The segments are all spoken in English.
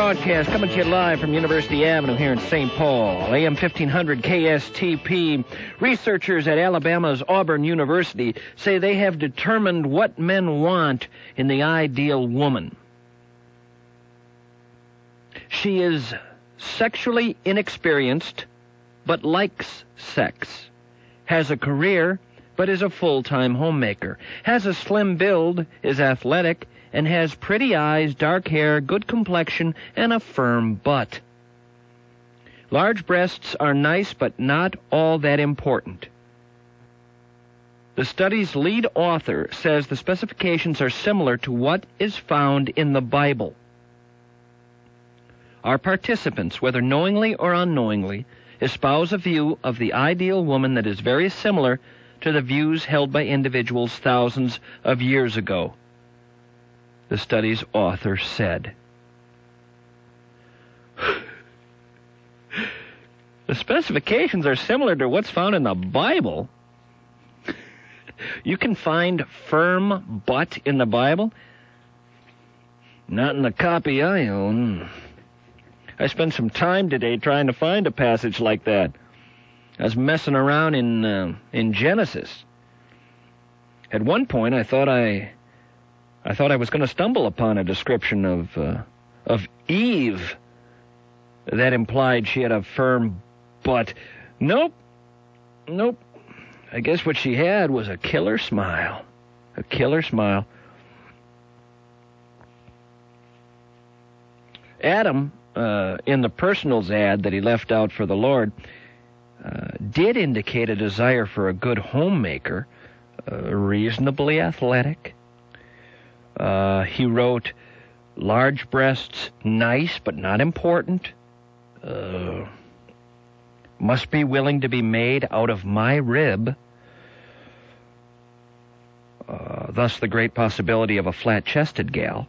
broadcast coming to you live from University Avenue here in St. Paul. AM 1500 KSTP. Researchers at Alabama's Auburn University say they have determined what men want in the ideal woman. She is sexually inexperienced, but likes sex. Has a career, but is a full-time homemaker. Has a slim build, is athletic, and has pretty eyes, dark hair, good complexion, and a firm butt. Large breasts are nice, but not all that important. The study's lead author says the specifications are similar to what is found in the Bible. Our participants, whether knowingly or unknowingly, espouse a view of the ideal woman that is very similar to the views held by individuals thousands of years ago. The study's author said. The specifications are similar to what's found in the Bible. You can find firm butt in the Bible? Not in the copy I own. I spent some time today trying to find a passage like that. I was messing around in Genesis. At one point, I thought I was going to stumble upon a description of Eve that implied she had a firm butt. Nope. I guess what she had was a killer smile. A killer smile. Adam, in the personals ad that he left out for the Lord, did indicate a desire for a good homemaker, reasonably athletic. He wrote, large breasts, nice but not important. Must be willing to be made out of my rib. Thus the great possibility of a flat-chested gal.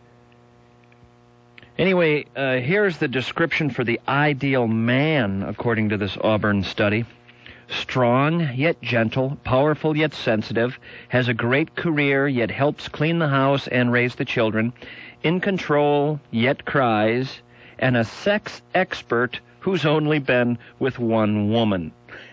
Anyway, here's the description for the ideal man, according to this Auburn study. Strong, yet gentle, powerful, yet sensitive, has a great career, yet helps clean the house and raise the children, in control, yet cries, and a sex expert who's only been with one woman.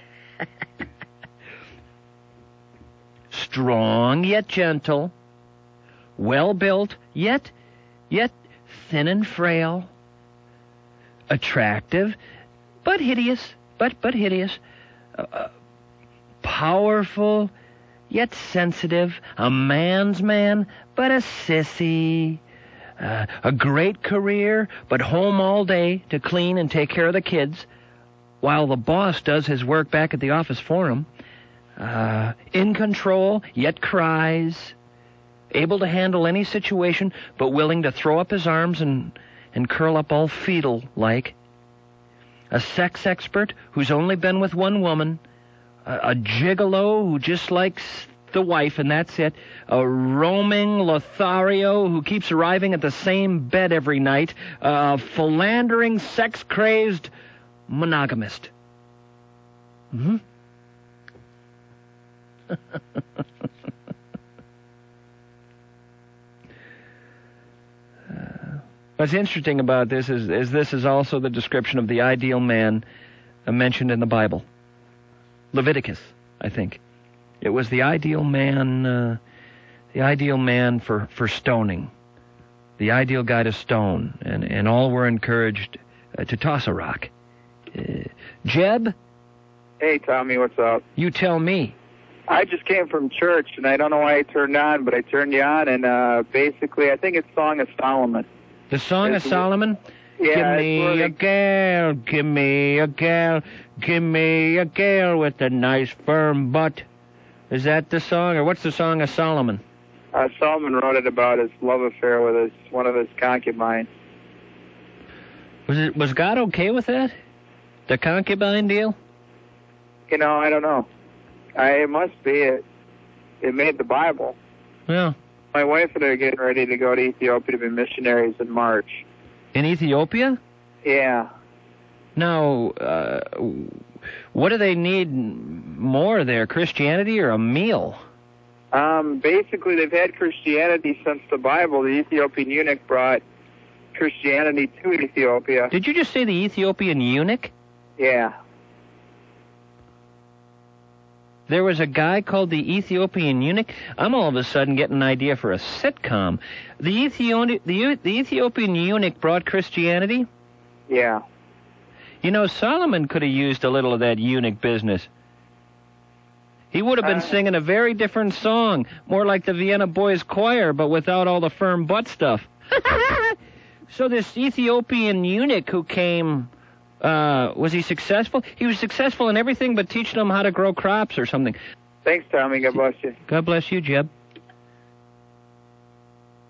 Strong, yet gentle, well-built, yet thin and frail, attractive, but hideous, but hideous, powerful, yet sensitive, a man's man, but a sissy, a great career, but home all day to clean and take care of the kids, while the boss does his work back at the office for him, in control, yet cries, able to handle any situation, but willing to throw up his arms and curl up all fetal-like. A sex expert who's only been with one woman. A gigolo who just likes the wife, and that's it. A roaming Lothario who keeps arriving at the same bed every night. A philandering, sex-crazed monogamist. Mm-hmm. What's interesting about this is this is also the description of the ideal man mentioned in the Bible. Leviticus, I think. It was the ideal man for stoning, the ideal guy to stone, and all were encouraged to toss a rock. Jeb? Hey, Tommy, what's up? You tell me. I just came from church, and I don't know why I turned on, but I turned you on, and basically I think it's Song of Solomon. The Song of Solomon? Yeah, give me a gal, give me a gal, give me a gal with a nice firm butt. Is that the song, or what's the Song of Solomon? Solomon wrote it about his love affair with one of his concubines. Was God okay with that? The concubine deal? I don't know. It must be. It made the Bible. Yeah. My wife and I are getting ready to go to Ethiopia to be missionaries in March. In Ethiopia? Yeah. Now, what do they need more there, Christianity or a meal? Basically, they've had Christianity since the Bible. The Ethiopian eunuch brought Christianity to Ethiopia. Did you just say the Ethiopian eunuch? Yeah. There was a guy called the Ethiopian eunuch. I'm all of a sudden getting an idea for a sitcom. The Ethiopian eunuch brought Christianity? Yeah. You know, Solomon could have used a little of that eunuch business. He would have been singing a very different song, more like the Vienna Boys Choir, but without all the firm butt stuff. So this Ethiopian eunuch who came, was he successful? He was successful in everything but teaching them how to grow crops or something. Thanks, Tommy. God bless you. God bless you, Jeb.